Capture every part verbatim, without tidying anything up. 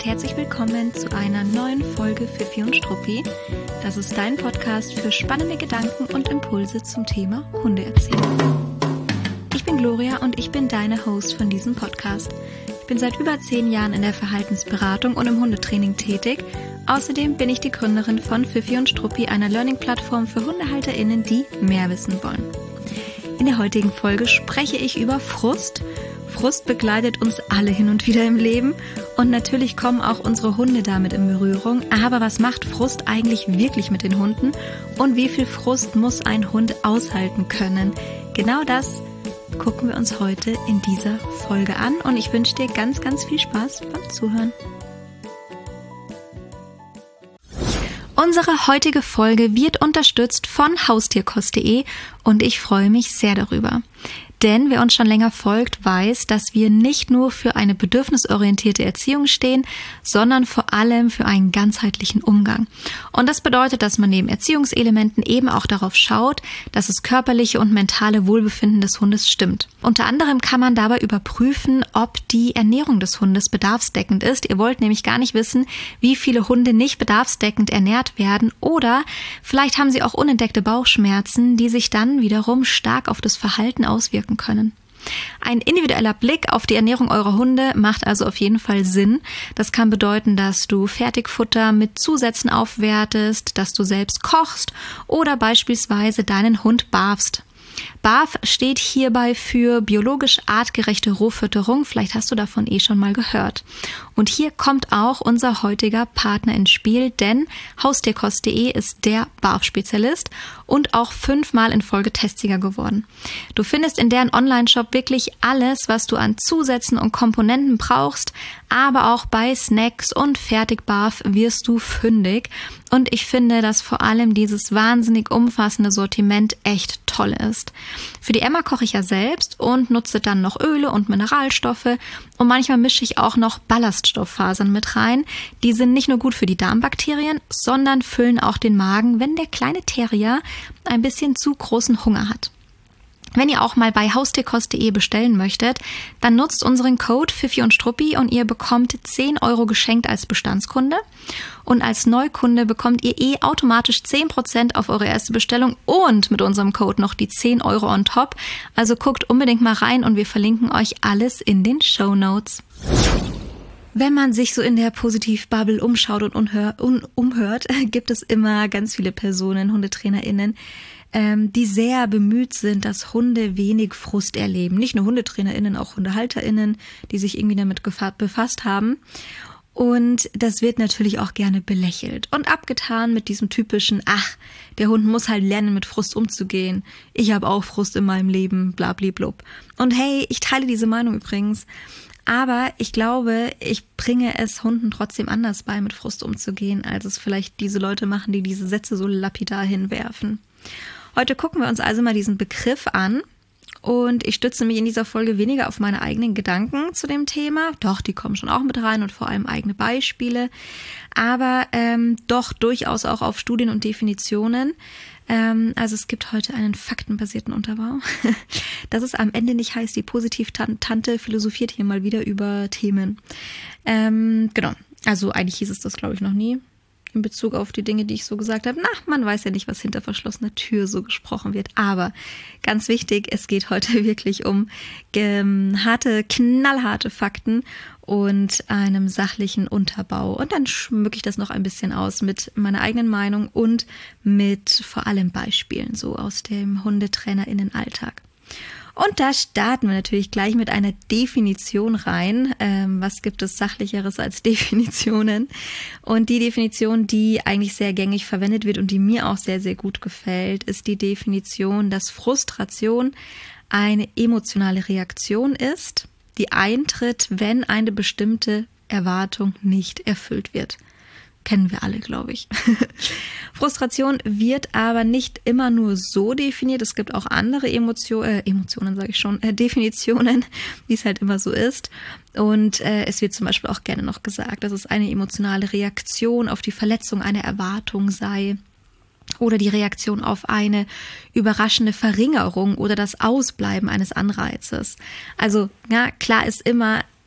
herzlich willkommen zu einer neuen Folge Fifi und Struppi. Das ist dein Podcast für spannende Gedanken und Impulse zum Thema Hundeerziehung. Ich bin Gloria und ich bin deine Host von diesem Podcast. Ich bin seit über zehn Jahren in der Verhaltensberatung und im Hundetraining tätig. Außerdem bin ich die Gründerin von Fifi und Struppi, einer Learning-Plattform für HundehalterInnen, die mehr wissen wollen. In der heutigen Folge spreche ich über Frust. Frust begleitet uns alle hin und wieder im Leben und natürlich kommen auch unsere Hunde damit in Berührung. Aber was macht Frust eigentlich wirklich mit den Hunden und wie viel Frust muss ein Hund aushalten können? Genau das gucken wir uns heute in dieser Folge an und ich wünsche dir ganz, ganz viel Spaß beim Zuhören. Unsere heutige Folge wird unterstützt von haustierkost punkt de und ich freue mich sehr darüber. Denn wer uns schon länger folgt, weiß, dass wir nicht nur für eine bedürfnisorientierte Erziehung stehen, sondern vor allem für einen ganzheitlichen Umgang. Und das bedeutet, dass man neben Erziehungselementen eben auch darauf schaut, dass das körperliche und mentale Wohlbefinden des Hundes stimmt. Unter anderem kann man dabei überprüfen, ob die Ernährung des Hundes bedarfsdeckend ist. Ihr wollt nämlich gar nicht wissen, wie viele Hunde nicht bedarfsdeckend ernährt werden oder vielleicht haben sie auch unentdeckte Bauchschmerzen, die sich dann wiederum stark auf das Verhalten auswirken können. Ein individueller Blick auf die Ernährung eurer Hunde macht also auf jeden Fall Sinn. Das kann bedeuten, dass du Fertigfutter mit Zusätzen aufwertest, dass du selbst kochst oder beispielsweise deinen Hund barfst. B A F steht hierbei für biologisch artgerechte Rohfütterung. Vielleicht hast du davon eh schon mal gehört. Und hier kommt auch unser heutiger Partner ins Spiel, denn haustierkost punkt de ist der B A F-Spezialist und auch fünfmal in Folge Testsieger geworden. Du findest in deren Online-Shop wirklich alles, was du an Zusätzen und Komponenten brauchst, aber auch bei Snacks und Fertig-B A F wirst du fündig. Und ich finde, dass vor allem dieses wahnsinnig umfassende Sortiment echt toll ist. Für die Emma koche ich ja selbst und nutze dann noch Öle und Mineralstoffe und manchmal mische ich auch noch Ballaststofffasern mit rein. Die sind nicht nur gut für die Darmbakterien, sondern füllen auch den Magen, wenn der kleine Terrier ein bisschen zu großen Hunger hat. Wenn ihr auch mal bei haustierkost punkt de bestellen möchtet, dann nutzt unseren Code Fifi und Struppi und ihr bekommt zehn Euro geschenkt als Bestandskunde. Und als Neukunde bekommt ihr eh automatisch zehn Prozent auf eure erste Bestellung und mit unserem Code noch die zehn Euro on top. Also guckt unbedingt mal rein und wir verlinken euch alles in den Shownotes. Wenn man sich so in der Positiv-Bubble umschaut und unhör- un- umhört, gibt es immer ganz viele Personen, HundetrainerInnen, ähm, die sehr bemüht sind, dass Hunde wenig Frust erleben. Nicht nur HundetrainerInnen, auch HundehalterInnen, die sich irgendwie damit gefa- befasst haben. Und das wird natürlich auch gerne belächelt und abgetan mit diesem typischen, ach, der Hund muss halt lernen, mit Frust umzugehen. Ich habe auch Frust in meinem Leben, blablablub. Und hey, ich teile diese Meinung übrigens. Aber ich glaube, ich bringe es Hunden trotzdem anders bei, mit Frust umzugehen, als es vielleicht diese Leute machen, die diese Sätze so lapidar hinwerfen. Heute gucken wir uns also mal diesen Begriff an. Und ich stütze mich in dieser Folge weniger auf meine eigenen Gedanken zu dem Thema. Doch, die kommen schon auch mit rein und vor allem eigene Beispiele. Aber ähm, doch durchaus auch auf Studien und Definitionen. Ähm, also es gibt heute einen faktenbasierten Unterbau. Dass es am Ende nicht heißt, die Positiv-Tante philosophiert hier mal wieder über Themen. Ähm, genau, also eigentlich hieß es das, glaube ich, noch nie. In Bezug auf die Dinge, die ich so gesagt habe. Na, man weiß ja nicht, was hinter verschlossener Tür so gesprochen wird. Aber ganz wichtig, es geht heute wirklich um ähm, harte, knallharte Fakten und einem sachlichen Unterbau. Und dann schmücke ich das noch ein bisschen aus mit meiner eigenen Meinung und mit vor allem Beispielen so aus dem HundetrainerInnen-Alltag. Und da starten wir natürlich gleich mit einer Definition rein. Ähm, was gibt es Sachlicheres als Definitionen? Und die Definition, die eigentlich sehr gängig verwendet wird und die mir auch sehr, sehr gut gefällt, ist die Definition, dass Frustration eine emotionale Reaktion ist, die eintritt, wenn eine bestimmte Erwartung nicht erfüllt wird. Kennen wir alle, glaube ich. Frustration wird aber nicht immer nur so definiert. Es gibt auch andere Emotion, äh, Emotionen, sage ich schon, äh, Definitionen, wie es halt immer so ist. Und äh, es wird zum Beispiel auch gerne noch gesagt, dass es eine emotionale Reaktion auf die Verletzung einer Erwartung sei. Oder die Reaktion auf eine überraschende Verringerung oder das Ausbleiben eines Anreizes. Also ja, klar ist immer,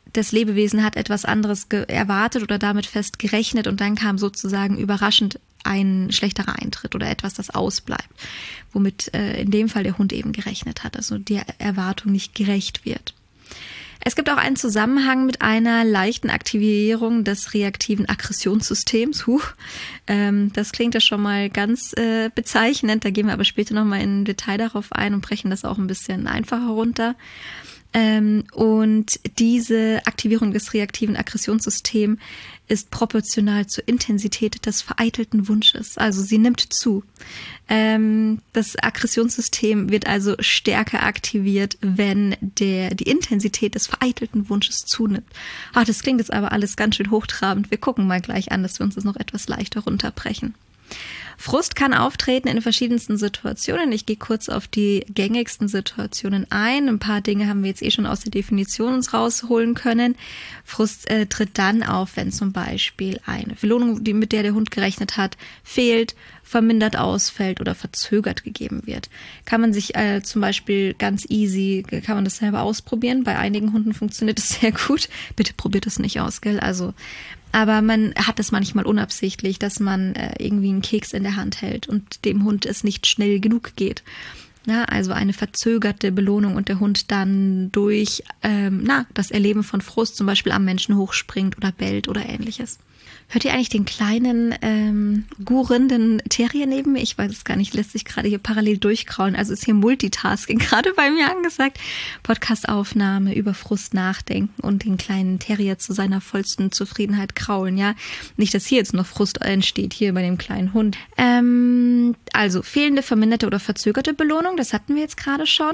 das Lebewesen hat etwas anderes erwartet oder damit fest gerechnet und dann kam sozusagen überraschend ein schlechterer Eintritt oder etwas, das ausbleibt, womit äh, in dem Fall der Hund eben gerechnet hat, also der Erwartung nicht gerecht wird. Es gibt auch einen Zusammenhang mit einer leichten Aktivierung des reaktiven Aggressionssystems. Huh. Ähm, das klingt ja schon mal ganz äh, bezeichnend, da gehen wir aber später nochmal im Detail darauf ein und brechen das auch ein bisschen einfacher runter. Ähm, und diese Aktivierung des reaktiven Aggressionssystems ist proportional zur Intensität des vereitelten Wunsches. Also sie nimmt zu. Ähm, das Aggressionssystem wird also stärker aktiviert, wenn der, die Intensität des vereitelten Wunsches zunimmt. Ach, das klingt jetzt aber alles ganz schön hochtrabend. Wir gucken mal gleich an, dass wir uns das noch etwas leichter runterbrechen. Frust kann auftreten in verschiedensten Situationen. Ich gehe kurz auf die gängigsten Situationen ein. Ein paar Dinge haben wir jetzt eh schon aus der Definition uns rausholen können. Frust äh, tritt dann auf, wenn zum Beispiel eine Belohnung, die, mit der der Hund gerechnet hat, fehlt, vermindert ausfällt oder verzögert gegeben wird. Kann man sich äh, zum Beispiel ganz easy, kann man das selber ausprobieren. Bei einigen Hunden funktioniert das sehr gut. Bitte probiert es nicht aus, gell? Also aber man hat es manchmal unabsichtlich, dass man äh, irgendwie einen Keks in der Hand hält und dem Hund es nicht schnell genug geht. Ja, also eine verzögerte Belohnung und der Hund dann durch ähm, na, das Erleben von Frust zum Beispiel am Menschen hochspringt oder bellt oder ähnliches. Hört ihr eigentlich den kleinen, ähm, gurrenden Terrier neben mir? Ich weiß es gar nicht, lässt sich gerade hier parallel durchkraulen. Also ist hier Multitasking gerade bei mir angesagt. Podcastaufnahme, über Frust nachdenken und den kleinen Terrier zu seiner vollsten Zufriedenheit kraulen, ja. Nicht, dass hier jetzt noch Frust entsteht, hier bei dem kleinen Hund. Ähm, also fehlende, verminderte oder verzögerte Belohnung, das hatten wir jetzt gerade schon.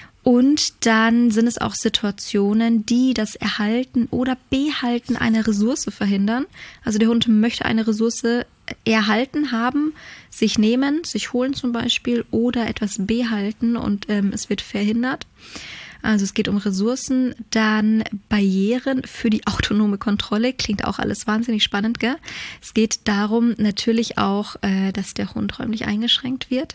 Und dann sind es auch Situationen, die das Erhalten oder Behalten einer Ressource verhindern. Also der Hund möchte eine Ressource erhalten haben, sich nehmen, sich holen zum Beispiel oder etwas behalten und ähm, es wird verhindert. Also es geht um Ressourcen, dann Barrieren für die autonome Kontrolle. Klingt auch alles wahnsinnig spannend, gell? Es geht darum natürlich auch, äh, dass der Hund räumlich eingeschränkt wird.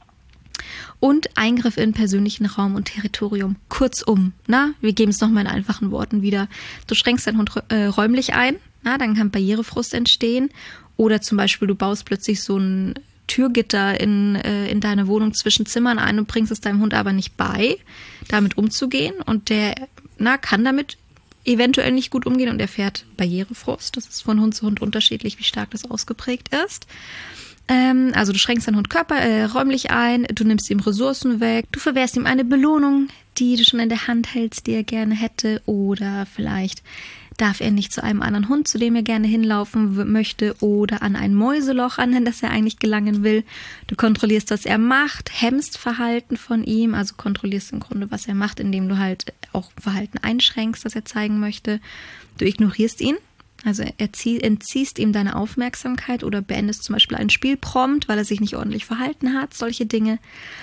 Und Eingriff in persönlichen Raum und Territorium. Kurzum, na, wir geben es nochmal in einfachen Worten wieder. Du schränkst deinen Hund äh, räumlich ein, na, dann kann Barrierefrust entstehen. Oder zum Beispiel, du baust plötzlich so ein Türgitter in, äh, in deine Wohnung zwischen Zimmern ein und bringst es deinem Hund aber nicht bei, damit umzugehen. Und der na, kann damit eventuell nicht gut umgehen und erfährt Barrierefrust. Das ist von Hund zu Hund unterschiedlich, wie stark das ausgeprägt ist. Also du schränkst deinen Hund körper, äh, räumlich ein, du nimmst ihm Ressourcen weg, du verwehrst ihm eine Belohnung, die du schon in der Hand hältst, die er gerne hätte, oder vielleicht darf er nicht zu einem anderen Hund, zu dem er gerne hinlaufen w- möchte, oder an ein Mäuseloch, an das er eigentlich gelangen will. Du kontrollierst, was er macht, hemmst Verhalten von ihm, also kontrollierst im Grunde, was er macht, indem du halt auch Verhalten einschränkst, das er zeigen möchte. Du ignorierst ihn. Also erzie- entziehst ihm deine Aufmerksamkeit oder beendest zum Beispiel ein Spiel prompt, weil er sich nicht ordentlich verhalten hat, solche Dinge.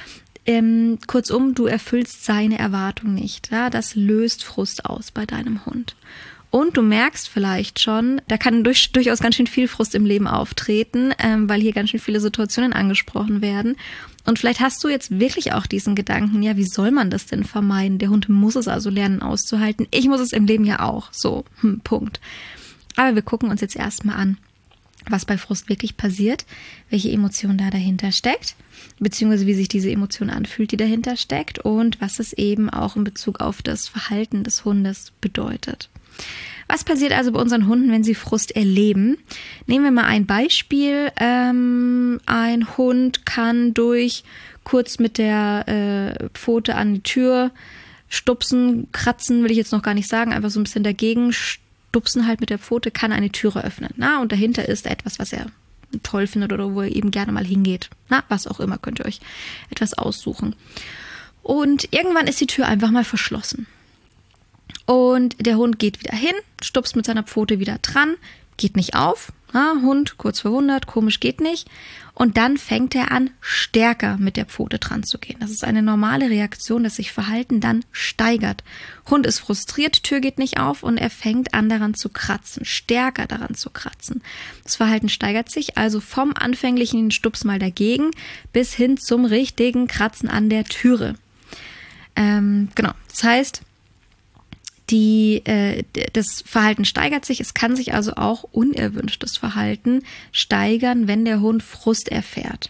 Ähm, kurzum, du erfüllst seine Erwartung nicht. Ja? Das löst Frust aus bei deinem Hund. Und du merkst vielleicht schon, da kann durch, durchaus ganz schön viel Frust im Leben auftreten, ähm, weil hier ganz schön viele Situationen angesprochen werden. Und vielleicht hast du jetzt wirklich auch diesen Gedanken, ja, wie soll man das denn vermeiden? Der Hund muss es also lernen auszuhalten. Ich muss es im Leben ja auch. So, hm, Punkt. Aber wir gucken uns jetzt erstmal an, was bei Frust wirklich passiert, welche Emotion da dahinter steckt, beziehungsweise wie sich diese Emotion anfühlt, die dahinter steckt und was es eben auch in Bezug auf das Verhalten des Hundes bedeutet. Was passiert also bei unseren Hunden, wenn sie Frust erleben? Nehmen wir mal ein Beispiel. Ähm, ein Hund kann durch kurz mit der äh, Pfote an die Tür stupsen, kratzen, will ich jetzt noch gar nicht sagen, einfach so ein bisschen dagegen stupsen halt mit der Pfote, kann eine Türe öffnen. Na? Und dahinter ist etwas, was er toll findet oder wo er eben gerne mal hingeht. Na, was auch immer, könnt ihr euch etwas aussuchen. Und irgendwann ist die Tür einfach mal verschlossen. Und der Hund geht wieder hin, stupst mit seiner Pfote wieder dran, geht nicht auf. Na, Hund kurz verwundert, komisch, geht nicht. Und dann fängt er an, stärker mit der Pfote dran zu gehen. Das ist eine normale Reaktion, dass sich Verhalten dann steigert. Hund ist frustriert, Tür geht nicht auf und er fängt an, daran zu kratzen, stärker daran zu kratzen. Das Verhalten steigert sich also vom anfänglichen Stups mal dagegen bis hin zum richtigen Kratzen an der Türe. Ähm, genau, das heißt, Die, äh, das Verhalten steigert sich. Es kann sich also auch unerwünschtes Verhalten steigern, wenn der Hund Frust erfährt.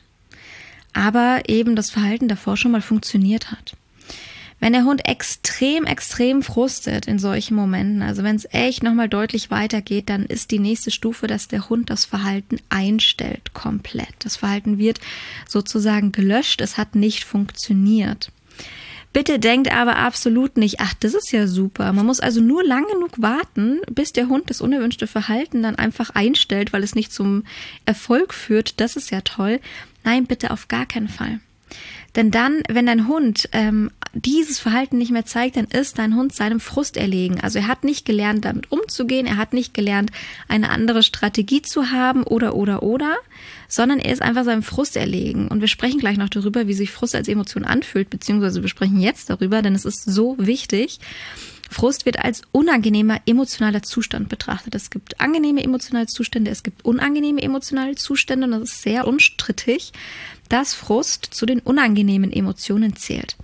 Aber eben das Verhalten davor schon mal funktioniert hat. Wenn der Hund extrem, extrem frustet in solchen Momenten, also wenn es echt nochmal deutlich weitergeht, dann ist die nächste Stufe, dass der Hund das Verhalten einstellt komplett. Das Verhalten wird sozusagen gelöscht, es hat nicht funktioniert. Bitte denkt aber absolut nicht, ach, das ist ja super. Man muss also nur lang genug warten, bis der Hund das unerwünschte Verhalten dann einfach einstellt, weil es nicht zum Erfolg führt. Das ist ja toll. Nein, bitte auf gar keinen Fall. Denn dann, wenn dein Hund ähm, dieses Verhalten nicht mehr zeigt, dann ist dein Hund seinem Frust erlegen. Also er hat nicht gelernt, damit umzugehen, er hat nicht gelernt, eine andere Strategie zu haben oder, oder, oder, sondern er ist einfach seinem Frust erlegen. Und wir sprechen gleich noch darüber, wie sich Frust als Emotion anfühlt, beziehungsweise wir sprechen jetzt darüber, denn es ist so wichtig. Frust wird als unangenehmer emotionaler Zustand betrachtet. Es gibt angenehme emotionale Zustände, es gibt unangenehme emotionale Zustände und das ist sehr unstrittig, dass Frust zu den unangenehmen Emotionen zählt.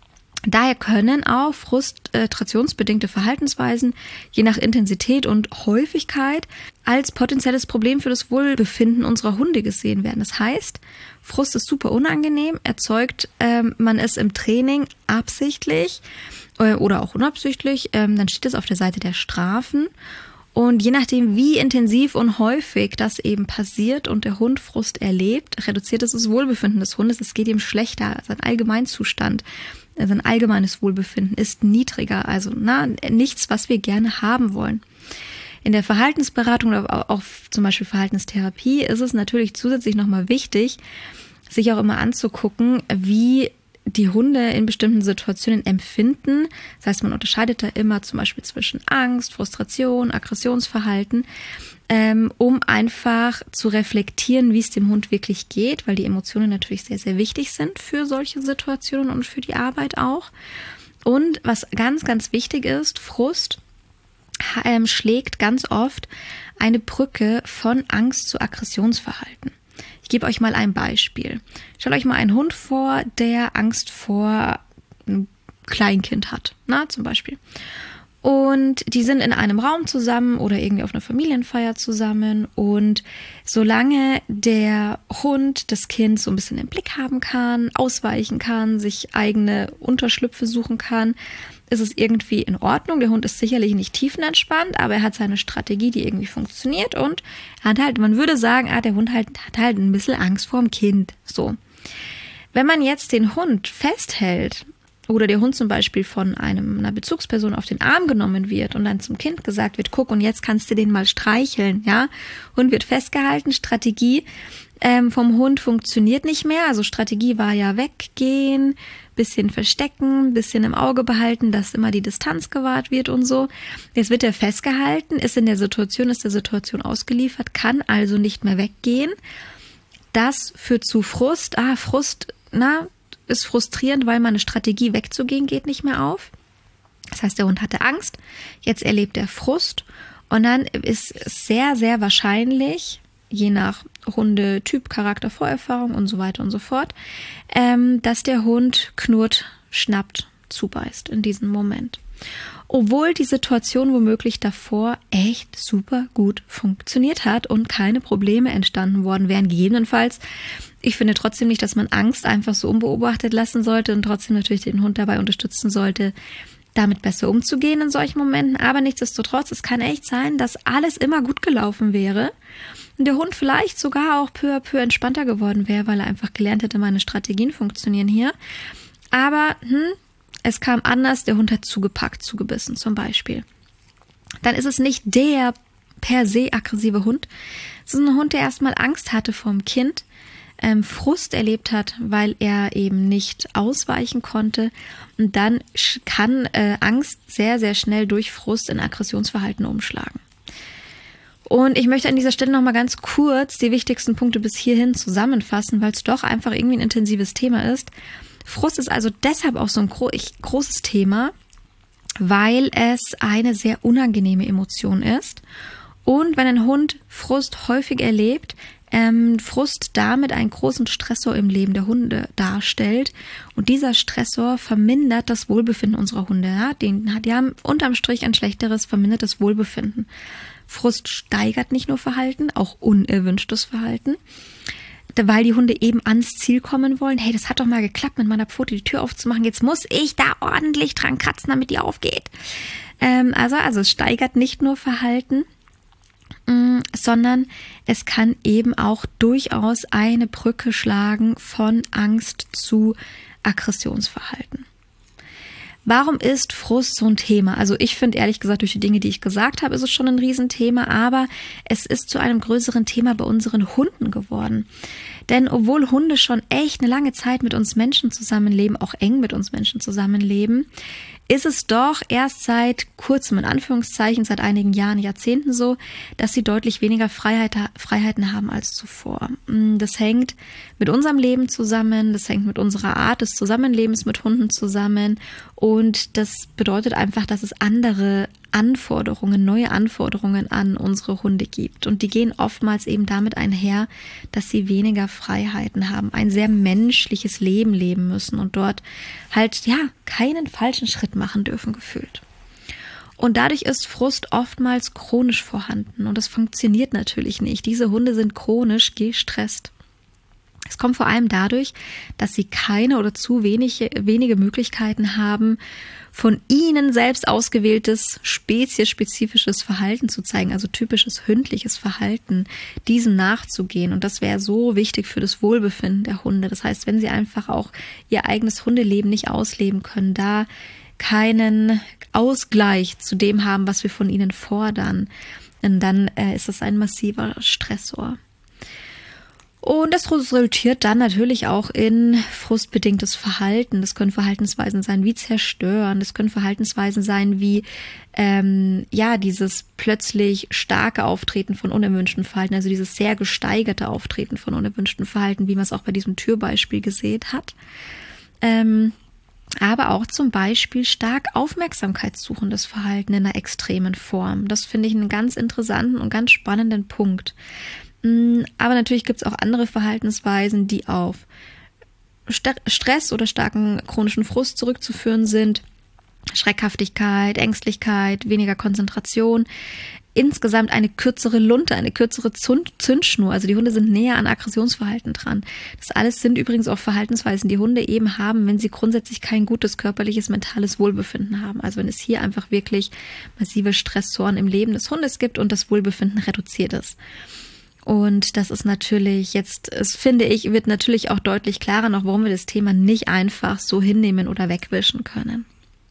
Daher können auch frustrationsbedingte Verhaltensweisen je nach Intensität und Häufigkeit als potenzielles Problem für das Wohlbefinden unserer Hunde gesehen werden. Das heißt, Frust ist super unangenehm, erzeugt ähm, man es im Training absichtlich äh, oder auch unabsichtlich, ähm, dann steht es auf der Seite der Strafen. Und je nachdem, wie intensiv und häufig das eben passiert und der Hund Frust erlebt, reduziert es das Wohlbefinden des Hundes. Es geht ihm schlechter, sein Allgemeinzustand, sein allgemeines Wohlbefinden ist niedriger. Also na, nichts, was wir gerne haben wollen. In der Verhaltensberatung oder auch zum Beispiel Verhaltenstherapie ist es natürlich zusätzlich nochmal wichtig, sich auch immer anzugucken, wie die Hunde in bestimmten Situationen empfinden. Das heißt, man unterscheidet da immer zum Beispiel zwischen Angst, Frustration, Aggressionsverhalten, ähm, um einfach zu reflektieren, wie es dem Hund wirklich geht, weil die Emotionen natürlich sehr, sehr wichtig sind für solche Situationen und für die Arbeit auch. Und was ganz, ganz wichtig ist, Frust ähm, schlägt ganz oft eine Brücke von Angst zu Aggressionsverhalten. Ich gebe euch mal ein Beispiel. Stellt euch mal einen Hund vor, der Angst vor einem Kleinkind hat, na, zum Beispiel. Und die sind in einem Raum zusammen oder irgendwie auf einer Familienfeier zusammen. Und solange der Hund das Kind so ein bisschen im Blick haben kann, ausweichen kann, sich eigene Unterschlüpfe suchen kann, ist es irgendwie in Ordnung. Der Hund ist sicherlich nicht tiefenentspannt, aber er hat seine Strategie, die irgendwie funktioniert. Und er hat halt, man würde sagen, ah, der Hund halt, hat halt ein bisschen Angst vorm Kind. So. Wenn man jetzt den Hund festhält, oder der Hund zum Beispiel von einem, einer Bezugsperson auf den Arm genommen wird und dann zum Kind gesagt wird, guck, und jetzt kannst du den mal streicheln, ja. Hund wird festgehalten, Strategie ähm, vom Hund funktioniert nicht mehr. Also Strategie war ja weggehen, bisschen verstecken, bisschen im Auge behalten, dass immer die Distanz gewahrt wird und so. Jetzt wird er festgehalten, ist in der Situation, ist der Situation ausgeliefert, kann also nicht mehr weggehen. Das führt zu Frust. Ah, Frust, na, ist frustrierend, weil meine Strategie wegzugehen geht nicht mehr auf. Das heißt, der Hund hatte Angst, jetzt erlebt er Frust und dann ist es sehr, sehr wahrscheinlich, je nach Hundetyp, Charakter, Vorerfahrung und so weiter und so fort, ähm, dass der Hund knurrt, schnappt, zubeißt in diesem Moment. Obwohl die Situation womöglich davor echt super gut funktioniert hat und keine Probleme entstanden worden wären, gegebenenfalls. Ich finde trotzdem nicht, dass man Angst einfach so unbeobachtet lassen sollte und trotzdem natürlich den Hund dabei unterstützen sollte, damit besser umzugehen in solchen Momenten. Aber nichtsdestotrotz, es kann echt sein, dass alles immer gut gelaufen wäre und der Hund vielleicht sogar auch peu à peu entspannter geworden wäre, weil er einfach gelernt hätte, meine Strategien funktionieren hier. Aber hm, es kam anders, der Hund hat zugepackt, zugebissen zum Beispiel. Dann ist es nicht der per se aggressive Hund. Es ist ein Hund, der erstmal Angst hatte vorm Kind, ähm, Frust erlebt hat, weil er eben nicht ausweichen konnte. Und dann kann äh, Angst sehr, sehr schnell durch Frust in Aggressionsverhalten umschlagen. Und ich möchte an dieser Stelle nochmal ganz kurz die wichtigsten Punkte bis hierhin zusammenfassen, weil es doch einfach irgendwie ein intensives Thema ist. Frust ist also deshalb auch so ein gro- großes Thema, weil es eine sehr unangenehme Emotion ist. Und wenn ein Hund Frust häufig erlebt, ähm, Frust damit einen großen Stressor im Leben der Hunde darstellt. Und dieser Stressor vermindert das Wohlbefinden unserer Hunde. Ja? Den, die haben unterm Strich ein schlechteres, vermindertes Wohlbefinden. Frust steigert nicht nur Verhalten, auch unerwünschtes Verhalten, weil die Hunde eben ans Ziel kommen wollen. Hey, das hat doch mal geklappt, mit meiner Pfote die Tür aufzumachen. Jetzt muss ich da ordentlich dran kratzen, damit die aufgeht. Ähm, also, also es steigert nicht nur Verhalten, mh, sondern es kann eben auch durchaus eine Brücke schlagen von Angst zu Aggressionsverhalten. Warum ist Frust so ein Thema? Also ich finde ehrlich gesagt, durch die Dinge, die ich gesagt habe, ist es schon ein Riesenthema, aber es ist zu einem größeren Thema bei unseren Hunden geworden. Denn obwohl Hunde schon echt eine lange Zeit mit uns Menschen zusammenleben, auch eng mit uns Menschen zusammenleben, ist es doch erst seit kurzem, in Anführungszeichen, seit einigen Jahren, Jahrzehnten so, dass sie deutlich weniger Freiheit, Freiheiten haben als zuvor. Das hängt mit unserem Leben zusammen, das hängt mit unserer Art des Zusammenlebens mit Hunden zusammen und das bedeutet einfach, dass es andere Anforderungen, neue Anforderungen an unsere Hunde gibt. Und die gehen oftmals eben damit einher, dass sie weniger Freiheiten haben, ein sehr menschliches Leben leben müssen und dort halt, ja, keinen falschen Schritt machen dürfen, gefühlt. Und dadurch ist Frust oftmals chronisch vorhanden und das funktioniert natürlich nicht. Diese Hunde sind chronisch gestresst. Es kommt vor allem dadurch, dass sie keine oder zu wenige, wenige Möglichkeiten haben, von ihnen selbst ausgewähltes, speziesspezifisches Verhalten zu zeigen, also typisches hündliches Verhalten, diesem nachzugehen. Und das wäre so wichtig für das Wohlbefinden der Hunde. Das heißt, wenn sie einfach auch ihr eigenes Hundeleben nicht ausleben können, da keinen Ausgleich zu dem haben, was wir von ihnen fordern, dann äh, ist das ein massiver Stressor. Und das resultiert dann natürlich auch in frustbedingtes Verhalten. Das können Verhaltensweisen sein wie Zerstören, das können Verhaltensweisen sein wie ähm, ja dieses plötzlich starke Auftreten von unerwünschten Verhalten, also dieses sehr gesteigerte Auftreten von unerwünschten Verhalten, wie man es auch bei diesem Türbeispiel gesehen hat. Ähm, aber auch zum Beispiel stark aufmerksamkeitssuchendes Verhalten in einer extremen Form. Das finde ich einen ganz interessanten und ganz spannenden Punkt. Aber natürlich gibt es auch andere Verhaltensweisen, die auf Stress oder starken chronischen Frust zurückzuführen sind. Schreckhaftigkeit, Ängstlichkeit, weniger Konzentration. Insgesamt eine kürzere Lunte, eine kürzere Zündschnur. Also die Hunde sind näher an Aggressionsverhalten dran. Das alles sind übrigens auch Verhaltensweisen, die Hunde eben haben, wenn sie grundsätzlich kein gutes körperliches, mentales Wohlbefinden haben. Also wenn es hier einfach wirklich massive Stressoren im Leben des Hundes gibt und das Wohlbefinden reduziert ist. Und das ist natürlich jetzt, es finde ich, wird natürlich auch deutlich klarer noch, warum wir das Thema nicht einfach so hinnehmen oder wegwischen können.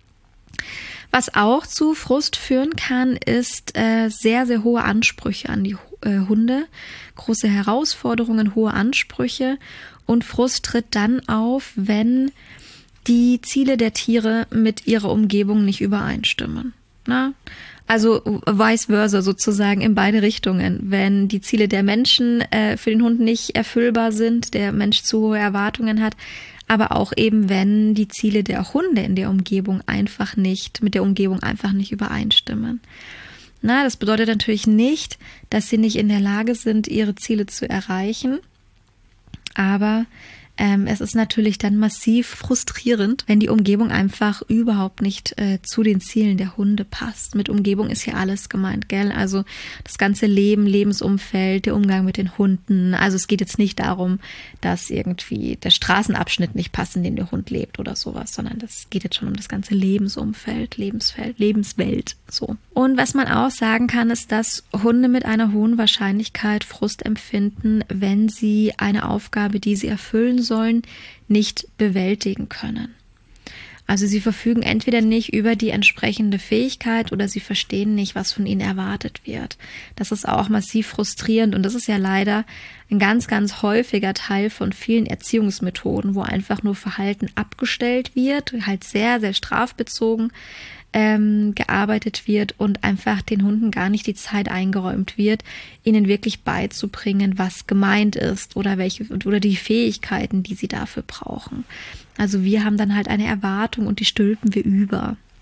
Was auch zu Frust führen kann, ist äh, sehr, sehr hohe Ansprüche an die äh, Hunde, große Herausforderungen, hohe Ansprüche und Frust tritt dann auf, wenn die Ziele der Tiere mit ihrer Umgebung nicht übereinstimmen. Na? Also vice versa sozusagen in beide Richtungen. Wenn die Ziele der Menschen äh, für den Hund nicht erfüllbar sind, der Mensch zu hohe Erwartungen hat, aber auch eben, wenn die Ziele der Hunde in der Umgebung einfach nicht, mit der Umgebung einfach nicht übereinstimmen. Na, das bedeutet natürlich nicht, dass sie nicht in der Lage sind, ihre Ziele zu erreichen, aber Ähm, es ist natürlich dann massiv frustrierend, wenn die Umgebung einfach überhaupt nicht äh, zu den Zielen der Hunde passt. Mit Umgebung ist hier alles gemeint, gell? Also das ganze Leben, Lebensumfeld, der Umgang mit den Hunden. Also es geht jetzt nicht darum, dass irgendwie der Straßenabschnitt nicht passt, in dem der Hund lebt oder sowas, sondern das geht jetzt schon um das ganze Lebensumfeld, Lebensfeld, Lebenswelt, so. Und was man auch sagen kann, ist, dass Hunde mit einer hohen Wahrscheinlichkeit Frust empfinden, wenn sie eine Aufgabe, die sie erfüllen sollen, nicht bewältigen können. Also sie verfügen entweder nicht über die entsprechende Fähigkeit oder sie verstehen nicht, was von ihnen erwartet wird. Das ist auch massiv frustrierend und das ist ja leider ein ganz, ganz häufiger Teil von vielen Erziehungsmethoden, wo einfach nur Verhalten abgestellt wird, halt sehr, sehr strafbezogen ähm, gearbeitet wird und einfach den Hunden gar nicht die Zeit eingeräumt wird, ihnen wirklich beizubringen, was gemeint ist oder welche oder die Fähigkeiten, die sie dafür brauchen. Also wir haben dann halt eine Erwartung und die stülpen wir über.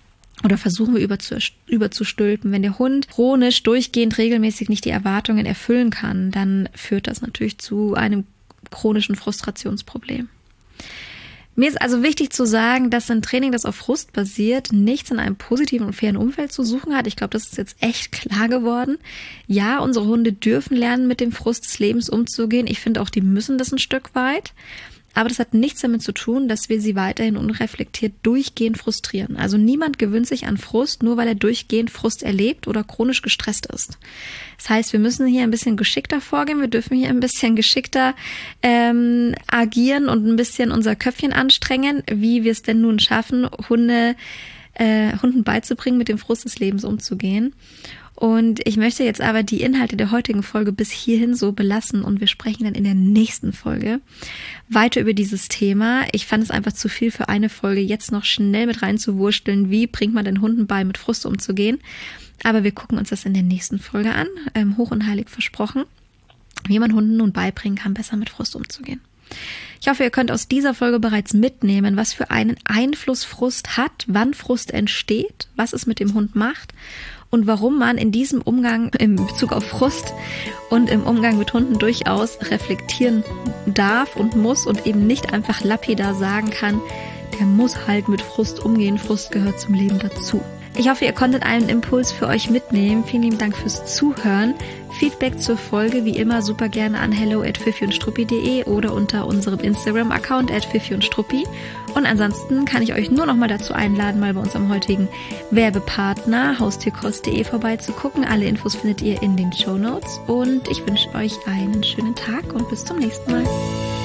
oder versuchen wir überzustülpen. Wenn der Hund chronisch, durchgehend, regelmäßig nicht die Erwartungen erfüllen kann, dann führt das natürlich zu einem chronischen Frustrationsproblem. Mir ist also wichtig zu sagen, dass ein Training, das auf Frust basiert, nichts in einem positiven und fairen Umfeld zu suchen hat. Ich glaube, das ist jetzt echt klar geworden. Ja, unsere Hunde dürfen lernen, mit dem Frust des Lebens umzugehen. Ich finde auch, die müssen das ein Stück weit. Aber das hat nichts damit zu tun, dass wir sie weiterhin unreflektiert durchgehend frustrieren. Also niemand gewöhnt sich an Frust, nur weil er durchgehend Frust erlebt oder chronisch gestresst ist. Das heißt, wir müssen hier ein bisschen geschickter vorgehen, wir dürfen hier ein bisschen geschickter ähm, agieren und ein bisschen unser Köpfchen anstrengen, wie wir es denn nun schaffen, Hunde, äh, Hunden beizubringen, mit dem Frust des Lebens umzugehen. Und ich möchte jetzt aber die Inhalte der heutigen Folge bis hierhin so belassen und wir sprechen dann in der nächsten Folge weiter über dieses Thema. Ich fand es einfach zu viel für eine Folge, jetzt noch schnell mit reinzuwursteln, wie bringt man den Hunden bei, mit Frust umzugehen. Aber wir gucken uns das in der nächsten Folge an, ähm, hoch und heilig versprochen, wie man Hunden nun beibringen kann, besser mit Frust umzugehen. Ich hoffe, ihr könnt aus dieser Folge bereits mitnehmen, was für einen Einfluss Frust hat, wann Frust entsteht, was es mit dem Hund macht und warum man in diesem Umgang in Bezug auf Frust und im Umgang mit Hunden durchaus reflektieren darf und muss und eben nicht einfach lapidar sagen kann, der muss halt mit Frust umgehen, Frust gehört zum Leben dazu. Ich hoffe, ihr konntet einen Impuls für euch mitnehmen. Vielen lieben Dank fürs Zuhören. Feedback zur Folge wie immer super gerne an hello at fifi und struppi punkt de oder unter unserem Instagram-Account at fifi und struppi. Und ansonsten kann ich euch nur noch mal dazu einladen, mal bei unserem heutigen Werbepartner haustierkost punkt de vorbeizugucken. Alle Infos findet ihr in den Shownotes. Und ich wünsche euch einen schönen Tag und bis zum nächsten Mal.